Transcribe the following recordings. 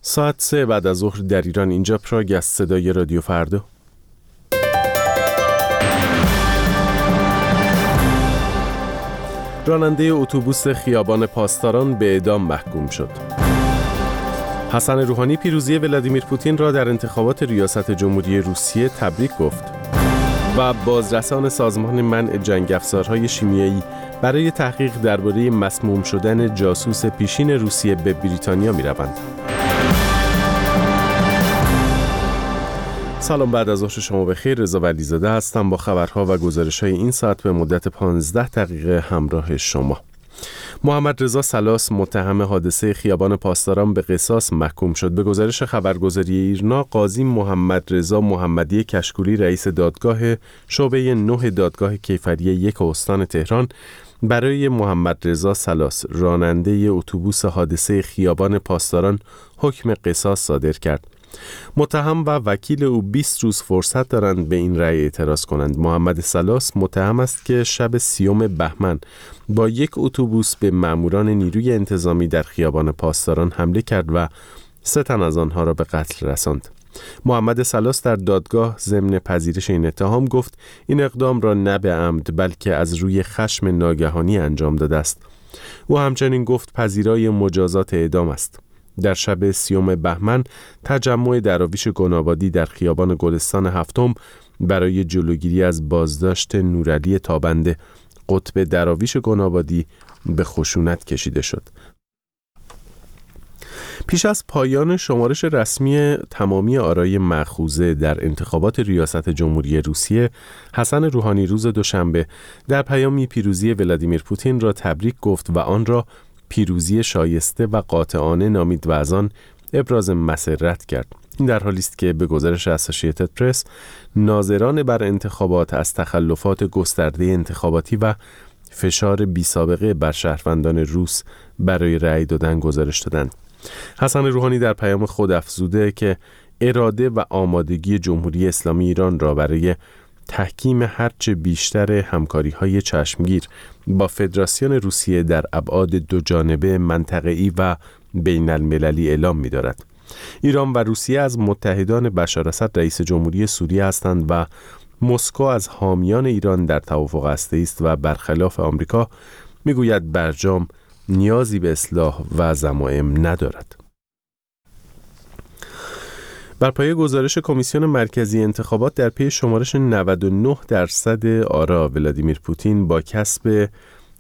ساعت 3 بعد از ظهر در ایران. اینجا پراگ از صدای رادیو فردا. راننده اتوبوس خیابان پاسداران به اعدام محکوم شد. حسن روحانی پیروزی ولادیمیر پوتین را در انتخابات ریاست جمهوری روسیه تبریک گفت. و بازرسان سازمان منع جنگ افزارهای شیمیایی برای تحقیق درباره مسموم شدن جاسوس پیشین روسیه به بریتانیا می‌روند. سلام، بعد از ظهر شما بخیر. رضا ولیزاده هستم با خبرها و گزارش‌های این ساعت به مدت 15 دقیقه همراه شما. محمد رضا سلاس متهم حادثه خیابان پاسداران به قصاص محکوم شد. به گزارش خبرگزاری ایرنا، قاضی محمد رضا محمدی کشکولی رئیس دادگاه شعبه 9 دادگاه کیفری 1 استان تهران برای محمد رضا سلاس راننده اتوبوس حادثه خیابان پاسداران حکم قصاص صادر کرد. متهم و وکیل او 20 روز فرصت دارند به این رأی اعتراض کنند. محمد سلاس متهم است که شب 30 بهمن با یک اتوبوس به ماموران نیروی انتظامی در خیابان پاسداران حمله کرد و 3 تن از آنها را به قتل رساند. محمد سلاس در دادگاه ضمن پذیرش این اتهام گفت این اقدام را نه به عمد بلکه از روی خشم ناگهانی انجام داده است. او همچنین گفت پذیرای مجازات اعدام است. در شب 30 بهمن تجمع دراویش گنابادی در خیابان گلستان هفتم برای جلوگیری از بازداشت نورعلی تابنده قطب دراویش گنابادی به خشونت کشیده شد. پیش از پایان شمارش رسمی تمامی آرای مأخوذه در انتخابات ریاست جمهوری روسیه، حسن روحانی روز دوشنبه در پیامی پیروزی ولادیمیر پوتین را تبریک گفت و آن را پیروزی شایسته و قاطعانه نامید و از آن ابراز مسرت کرد. این در حالی است که به گزارش اسوسییتد پرس، ناظران بر انتخابات از تخلفات گسترده انتخاباتی و فشار بی‌سابقه بر شهروندان روس برای رأی دادن گزارش دادند. حسن روحانی در پیام خود افزوده که اراده و آمادگی جمهوری اسلامی ایران را برای تحکیم هرچه بیشتر همکاری‌های چشمگیر با فدراسیون روسیه در ابعاد دوجانبه، منطقه‌ای و بین المللی اعلام می‌دارد. ایران و روسیه از متحدان بشار اسد رئیس جمهوری سوریه هستند و مسکو از حامیان ایران در توافق هسته‌ای است و برخلاف آمریکا می‌گوید برجام نیازی به اصلاح و ضمائم ندارد. بر پایه گزارش کمیسیون مرکزی انتخابات در پی شمارش 99% آرا، ولادیمیر پوتین با کسب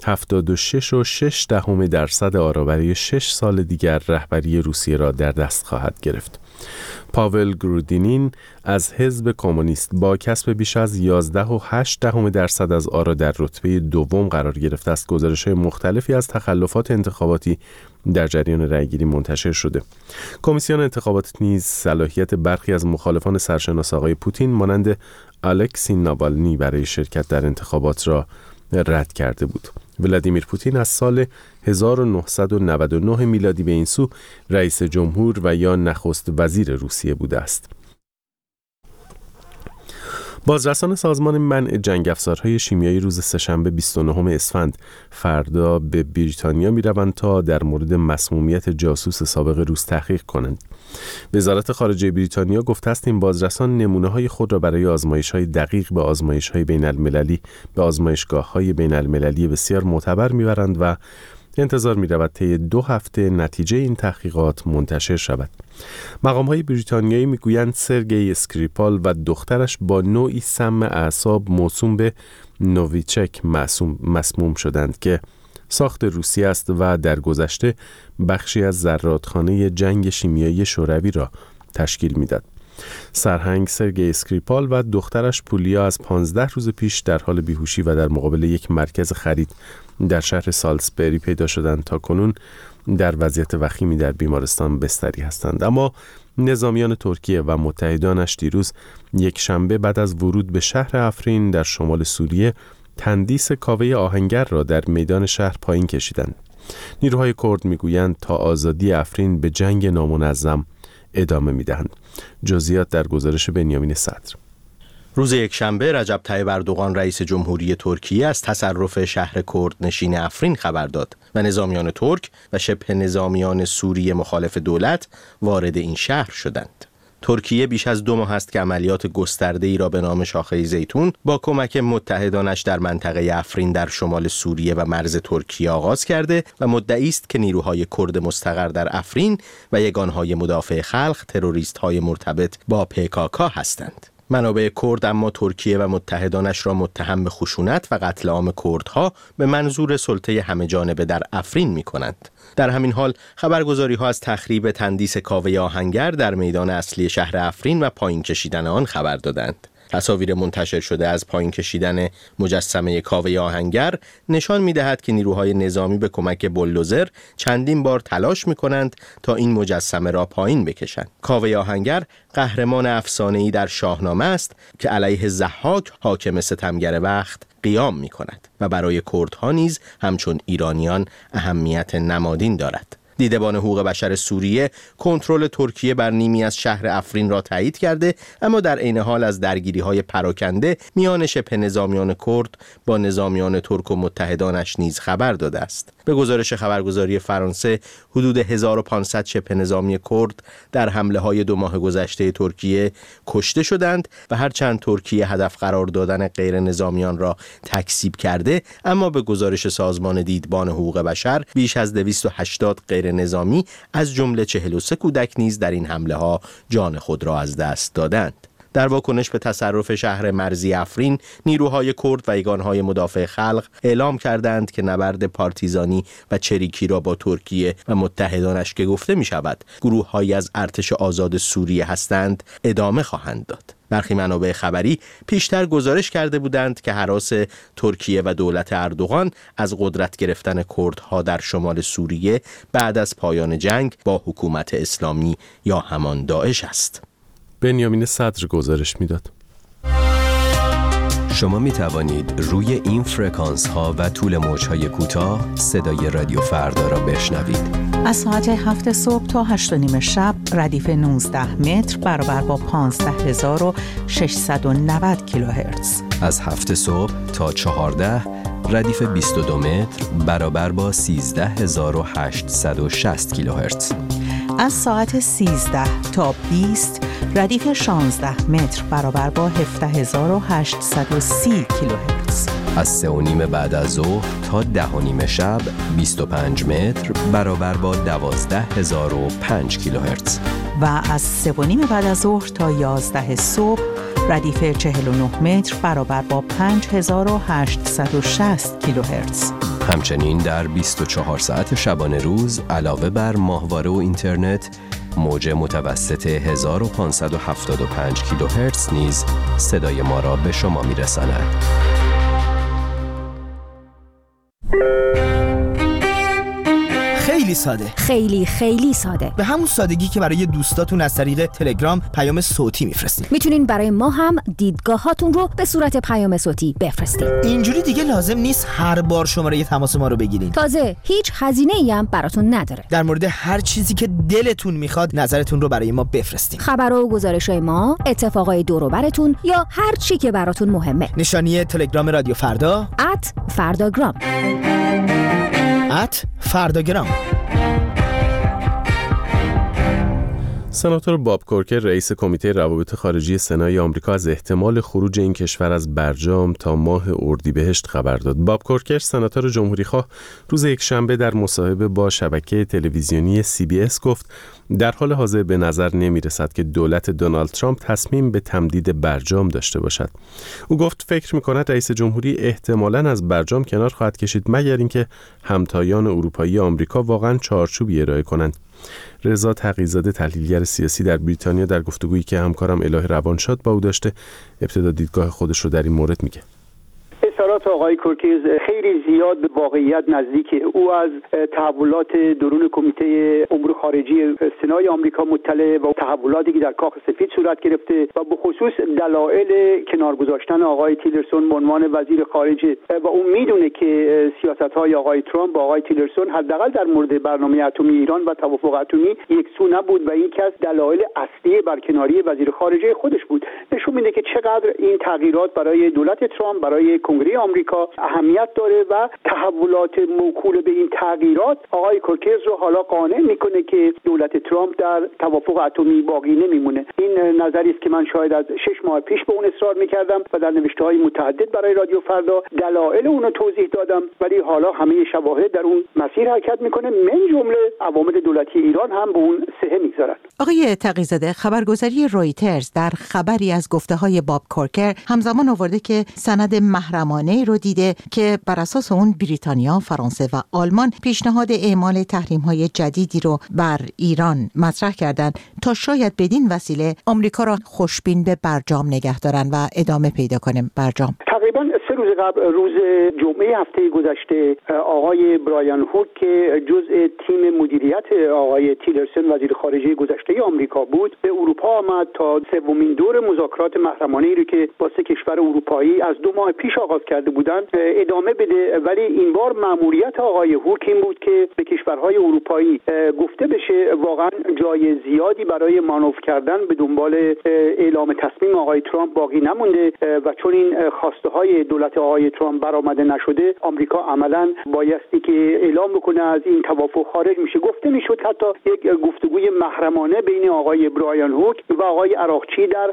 76.6% آرا برای 6 سال دیگر رهبری روسیه را در دست خواهد گرفت. پاول گرودینین از حزب کمونیست با کسب بیش از 11.8% از آرا در رتبه دوم قرار گرفته است. گزارش‌های مختلفی از تخلفات انتخاباتی در جریان رأیگیری منتشر شده. کمیسیون انتخابات نیز صلاحیت برخی از مخالفان سرشناس آقای پوتین مانند الکسی ناوالنی برای شرکت در انتخابات را رد کرده بود. ولادیمیر پوتین از سال 1999 میلادی به این سو رئیس جمهور و یا نخست وزیر روسیه بوده است. بازرسان سازمان منع جنگ افزارهای شیمیایی روز سه‌شنبه 29 اسفند فردا به بریتانیا می‌روند تا در مورد مسمومیت جاسوس سابق روس تحقیق کنند. وزارت خارجه بریتانیا گفته است این بازرسان نمونه‌های خود را برای آزمایش‌های دقیق به آزمایش‌های بین‌المللی به آزمایشگاه‌های بین‌المللی بسیار معتبر می‌برند و انتظار می‌رود طی 2 هفته نتیجه این تحقیقات منتشر شود. مقام‌های بریتانیایی می‌گویند سرگئی اسکریپال و دخترش با نوعی سم اعصاب موسوم به نوویچک مسموم شدند که ساخت روسیه است و در گذشته بخشی از زرادخانه جنگ شیمیایی شوروی را تشکیل می‌داد. سرهنگ سرگئی اسکریپال و دخترش پولیا از 15 روز پیش در حال بیهوشی و در مقابل یک مرکز خرید در شهر سالزبری پیدا شدند. تا کنون در وضعیت وخیمی در بیمارستان بستری هستند. اما نظامیان ترکیه و متحدانش دیروز یک شنبه بعد از ورود به شهر افرین در شمال سوریه تندیس کاوه آهنگر را در میدان شهر پایین کشیدند. نیروهای کرد میگویند تا آزادی افرین به جنگ نامنظم ادامه میدهند. جزئیات در گزارش بنیامین صدر. روز یکشنبه رجب طیب اردوغان رئیس جمهوری ترکیه از تصرف شهر کردنشین افرین خبر داد و نظامیان ترک و شبه نظامیان سوری مخالف دولت وارد این شهر شدند. ترکیه بیش از 2 ماه است که عملیات گسترده‌ای را به نام شاخه زیتون با کمک متحدانش در منطقه افرین در شمال سوریه و مرز ترکیه آغاز کرده و مدعی است که نیروهای کرد مستقر در افرین و یگانهای مدافع خلق تروریست‌های مرتبط با PKK هستند. منابع کرد اما ترکیه و متحدانش را متهم به خشونت و قتل عام کردها به منظور سلطه همه‌جانبه در افرین می‌کنند. در همین حال خبرگزاری‌ها از تخریب تندیس کاوه آهنگر در میدان اصلی شهر افرین و پایین کشیدن آن خبر دادند. تصاویر منتشر شده از پایین کشیدن مجسمه کاوه آهنگر نشان می‌دهد که نیروهای نظامی به کمک بولدوزر چندین بار تلاش می‌کنند تا این مجسمه را پایین بکشند. کاوه آهنگر قهرمان افسانه‌ای در شاهنامه است که علیه ضحاک حاکم ستمگر وقت قیام می‌کند و برای کردها نیز همچون ایرانیان اهمیت نمادین دارد. دیدبان حقوق بشر سوریه کنترل ترکیه بر نیمی از شهر افرین را تایید کرده، اما در عین حال از درگیری‌های پراکنده میان شبه نظامیان کرد با نظامیان ترک و متحدانش نیز خبر داده است. به گزارش خبرگزاری فرانسه، حدود 1500 شبه نظامی کرد در حمله‌های 2 ماه گذشته ترکیه کشته شدند و هرچند ترکیه هدف قرار دادن غیر نظامیان را تکذیب کرده، اما به گزارش سازمان دیدبان حقوق بشر بیش از 280 غیر نظامی از جمله 43 کودک نیز در این حمله‌ها جان خود را از دست دادند. در واکنش به تصرف شهر مرزی افرین، نیروهای کرد و یگانهای مدافع خلق اعلام کردند که نبرد پارتیزانی و چریکی را با ترکیه و متحدانش که گفته می شود گروه‌هایی از ارتش آزاد سوریه هستند ادامه خواهند داد. برخی منابع خبری پیشتر گزارش کرده بودند که هراس ترکیه و دولت اردوغان از قدرت گرفتن کردها در شمال سوریه بعد از پایان جنگ با حکومت اسلامی یا همان داعش است. بنیامین صدر گزارش میداد. شما می توانید روی این فرکانس ها و طول موج های کوتاه صدای رادیو فردا را بشنوید. از ساعت 7 صبح تا 8:30 شب ردیف 19 متر برابر با 15690 کیلوهرتز. از 7 صبح تا 14 ردیف 22 متر برابر با 13860 کیلوهرتز. از ساعت 13 تا 20 ردیف 16 متر برابر با 17830 کیلوهرتز. از 3:30 بعد از ظهر تا 10:30 شب 25 متر برابر با 12005 کیلوهرتز. و از 3:30 بعد از ظهر تا 11 صبح ردیف 49 متر برابر با 5860 کیلوهرتز. همچنین در 24 ساعت شبانه روز علاوه بر ماهواره و اینترنت، موج متوسط 1575 کیلوهرتز نیز صدای ما را به شما می‌رساند. خیلی ساده. خیلی ساده. به همون سادگی که برای دوستاتون از طریق تلگرام پیام صوتی میفرستین. میتونین برای ما هم دیدگاهاتون رو به صورت پیام صوتی بفرستین. اینجوری دیگه لازم نیست هر بار شماره تماس ما رو بگیرین. تازه هیچ هزینه‌ای هم براتون نداره. در مورد هر چیزی که دلتون میخواد نظرتون رو برای ما بفرستین. خبر و گزارش‌های ما، اتفاقای دور و براتون یا هر چی که براتون مهمه. نشانی تلگرام رادیو فردا @فرداگرام. فرداگرام. سناتور باب کورکر رئیس کمیته روابط خارجی سنای آمریکا از احتمال خروج این کشور از برجام تا ماه اردیبهشت خبر داد. باب کورکر سناتور جمهوریخواه روز یکشنبه در مصاحبه با شبکه تلویزیونی CBS گفت در حال حاضر به نظر نمی رسد که دولت دونالد ترامپ تصمیم به تمدید برجام داشته باشد. او گفت فکر می کند رئیس جمهوری احتمالاً از برجام کنار خواهد کشید مگر اینکه همتایان اروپایی آمریکا واقعاً چارچوبی ارائه کنند. رضا تقی‌زاده تحلیلگر سیاسی در بریتانیا در گفتگویی که همکارم الهه روانشاد با او داشته ابتدا دیدگاه خودش رو در این مورد میگه. اظهارات نظرات آقای کورکز خیلی زیاد به واقعیت نزدیکه. او از تحولات درون کمیته امور خارجی سنای آمریکا مطلع و تحولاتی که در کاخ سفید صورت گرفته و به خصوص دلایل کنار گذاشتن آقای تیلرسون به عنوان وزیر خارجه و اون میدونه که سیاست‌های آقای ترامپ با آقای تیلرسون حداقل در مورد برنامه اتمی ایران و توافق اتمی یکسو نبود و این که از دلایل اصلی برکناری وزیر خارجه خودش بود. نشون میده که چقدر این تغییرات برای دولت ترامپ، برای کنگره آمریکا اهمیت داره و تحولات موکول به این تغییرات آقای کورکز رو حالا قانع میکنه که دولت ترامپ در توافق اتمی باقی نمیمونه. این نظری است که من شاید از 6 ماه پیش به اون اصرار میکردم و در نوشته‌های متعدد برای رادیو فردا دلایل اون رو توضیح دادم، ولی حالا همه شواهد در اون مسیر حرکت میکنه، من جمله عوامل دولتی ایران هم به اون سهه میگذارن. آقای تقی‌زاده، خبرگزاری رویترز در خبری از گفته‌های باب کورکر همزمان آورده که سند محرمانه رو دیده که بر اساس اون بریتانیا، فرانسه و آلمان پیشنهاد اعمال تحریم‌های جدیدی رو بر ایران مطرح کردند تا شاید بدین وسیله آمریکا را خوشبین به برجام نگه دارن و ادامه پیدا کنه برجام. تقریباً 3 روز قبل، روز جمعه هفته گذشته، آقای برایان هوک که جزء تیم مدیریت آقای تیلرسون وزیر خارجه گذشته آمریکا بود، به اروپا آمد تا سومین دور مذاکرات محرمانه‌ای رو که با 3 کشور اروپایی از 2 ماه پیش آغاز کرده بودند ادامه بده. ولی این بار مأموریت آقای هوک این بود که به کشورهای اروپایی گفته بشه واقعا جای زیادی برای مانور کردن به دنبال اعلام تصمیم آقای ترامپ باقی نمونده و چون این خواسته های دولت آقای ترامپ برآمده نشده، آمریکا عملاً بایستی که اعلام بکنه از این توافق خارج میشه. گفته میشد حتی یک گفتگوی محرمانه بین آقای برایان هوک و آقای عراقچی در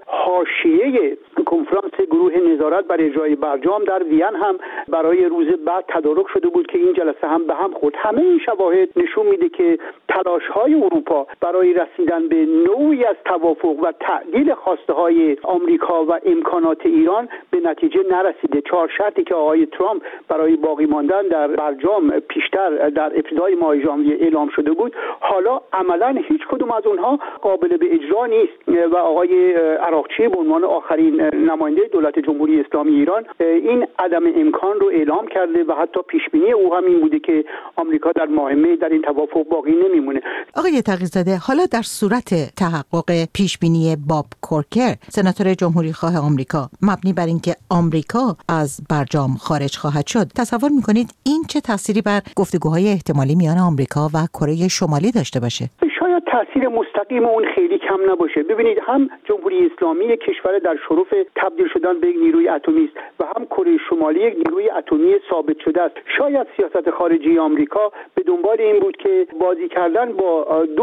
حاشیه کنفرانس گروه نظارت بر اجرای برجام در وین هم برای روز بعد تدارک شده بود که این جلسه هم به هم خورد. همه این شواهد نشون میده که تلاش‌های اروپا برای رسیدن به نوعی از توافق و تعدیل خواسته‌های آمریکا و امکانات ایران به نتیجه نرسیده. 4 شرطی که آقای ترامپ برای باقی ماندن در برجام پیشتر در ابتدای ماه ژانویه اعلام شده بود، حالا عملاً هیچ کدوم از اونها قابل به اجرا نیست و آقای عراقچی به عنوان آخرین نماینده دولت جمهوری اسلامی ایران این عدم امکان رو اعلام کرده و حتی پیش بینی او هم این بوده که آمریکا در ماه می در این توافق باقی نمیمونه. آقای تقی‌زاده، حالا در صورت تحقق پیش بینی باب کورکر، سناتور جمهوری خواه آمریکا، مبنی بر اینکه آمریکا از برجام خارج خواهد شد، تصور میکنید این چه تأثیری بر گفتگوهای احتمالی میان آمریکا و کره شمالی داشته باشه؟ شاید تأثیر مستقیم اون خیلی کم نباشه. ببینید، هم جمهوری اسلامی کشور در شرف تبدیل شدن به یک نیروی اتمی است و هم کره شمالی یک نیروی اتمی ثابت شده است. شاید سیاست خارجی آمریکا به دنبال این بود که بازی کردن با 2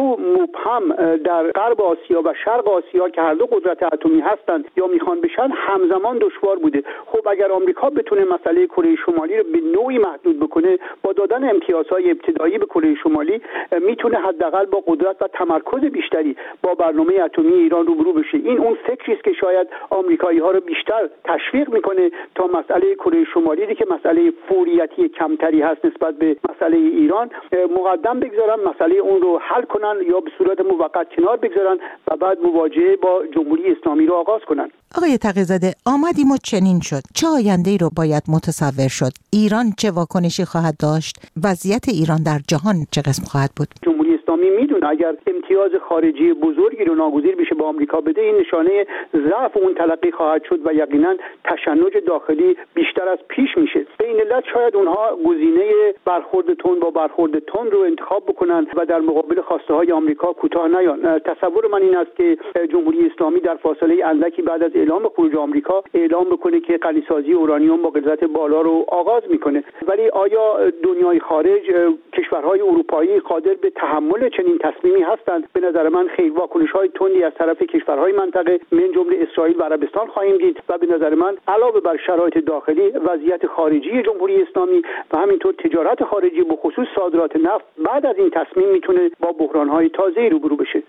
مبهم در غرب آسیا و شرق آسیا که هر دو قدرت اتمی هستند یا میخوان بشن همزمان دشوار بوده. خب اگر آمریکا بتونه مسئله کره شمالی رو به نوعی محدود بکنه، با دادن امتیازهای ابتدایی به کره شمالی میتونه حداقل با قدرت و تمرکز بیشتری با برنامه اتمی ایران روبرو بشه. این اون فکری است که شاید آمریکایی‌ها رو بیشتر تشویق میکنه تا مسئله کره شمالی که مسئله فوریتی کمتری هست نسبت به مسئله ایران مقدم بگذارن، مسئله اون رو حل کنن یا به صورت موقت کنار بگذارن و بعد مواجهه با جمهوری اسلامی رو آغاز کنن. آقای تقی‌زاده، آمدیم و چنین شد. چه آینده‌ای رو باید متصور شد؟ ایران چه واکنشی خواهد داشت؟ وضعیت ایران در جهان چه قسم خواهد بود؟ جمهوری اسلامی میدونه اگر امتیاز خارجی بزرگی رو ناگزیر بشه با آمریکا بده، این نشانه ضعف اون تلقی خواهد شد و یقینا تشنج داخلی بیشتر از پیش میشه. به این علت شاید اونها گزینه برخورد تند با برخورد تند رو انتخاب بکنن و در مقابل خواسته های آمریکا کوتاه نیان. تصور من این است که جمهوری اسلامی در فاصله اندکی بعد از اعلام خروج آمریکا اعلام بکنه که غنیسازی اورانیوم با غلظت بالا رو آغاز میکنه. ولی آیا دنیای خارج، کشورهای اروپایی قادر به تحمل چنین تصمیمی هستند؟ به نظر من خیلی واکنش‌های تندی از طرف کشورهای منطقه من جمله اسرائیل و عربستان خواهیم دید و به نظر من علاوه بر شرایط داخلی، وضعیت خارجی جمهوری اسلامی و همینطور تجارت خارجی به خصوص صادرات نفت بعد از این تصمیم میتونه با بحران‌های تازه‌ای روبرو بشه.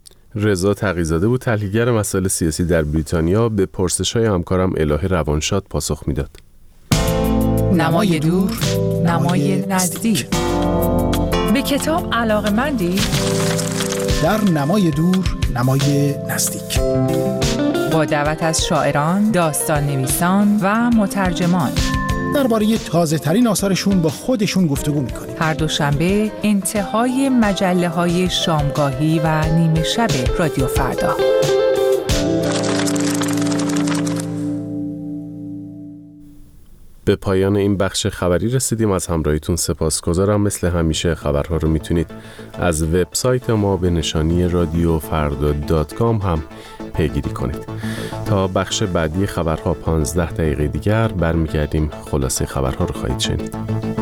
رضا تقی‌زاده بود، تحلیلگر مسائل سیاسی در بریتانیا، به پرسش‌های همکارم الهه روانشاد پاسخ میداد. نمای دور، نمای نزدیک. به کتاب علاقه‌مندی؟ در نمای دور، نمای نزدیک. با دعوت از شاعران، داستان نویسان و مترجمان. درباره تازه‌ترین آثارشون با خودشون گفتگو می‌کنیم. هر دوشنبه انتهای مجله‌های شامگاهی و نیمه شب رادیو فردا. به پایان این بخش خبری رسیدیم. از همراهیتون سپاسگزارم. مثل همیشه خبرها رو میتونید از وبسایت ما به نشانی radiofrda.com هم پیگیری کنید. تا بخش بعدی خبرها 15 دقیقه دیگر برمیگردیم. خلاصه خبرها رو خواهید شنید.